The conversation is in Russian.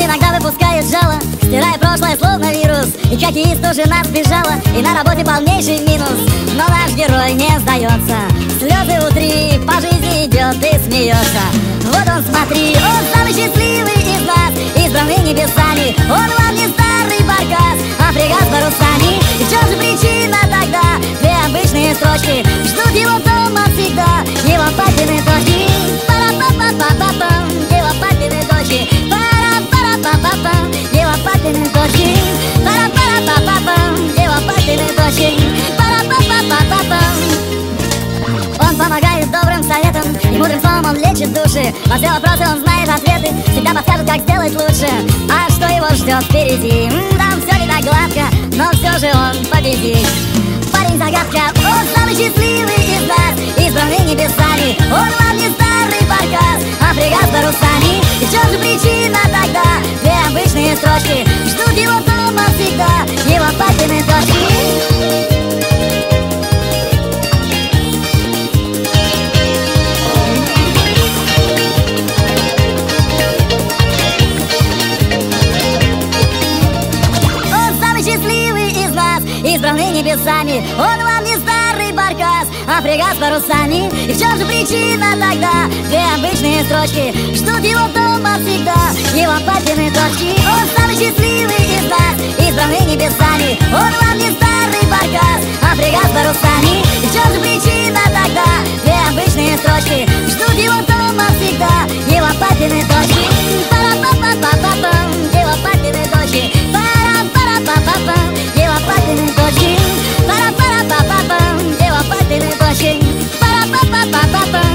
иногда выпускает жало, стирая прошлое словно вирус. И хоккеист уже нас сбежала, и на работе полнейший минус. Но наш герой не сдается, слезы утри, по жизни идет и смеется. Вот он, смотри, он самый счастливый из нас, избранный небесами. Он вам не старый баркас, а фрегат с парусами. И в чем же причина тогда? Две обычные строчки ждут его дома всегда, его папины дочки. Пара-па-па-па-па-пам, его папины дочки. Пара-пара-па-па-пам, его папины дочки. Пара-пара-па-па-пам, его папины дочки. Пара-па-па-па-па-пам. Он помогает добрым советам, и мудрым словом он лечит души. На все вопросы он знает ответы, всегда подскажет, как сделать лучше. А что его ждет впереди? Там все не так гладко, но все же он победит. Парень загадка, он самый счастливый из нас, избранный небесами. Он вам не старый баркас, а фрегат с парусами. И в чем же причина тогда? Две обычные строчки ждут его дома всегда, его папины дочки. Избранный небесами, он вам не старый баркас, а фрегат с парусами. И в чем же причина тогда? Две обычные строчки ждут его дома всегда, его папины дочки. Он самый счастливый из нас, избранный небесами. Он вам не старый баркас, а фрегат с парусами. И в чем же причина тогда? Две обычные строчки ждут его дома всегда, его папины дочки. Пара-па-па-па-па-пам, его папины дочки. Пара-пара-па-па-пам, его папины дочки. Пара-пара-па-па-пам, его папины дочки. Пара-па-па-па-пам.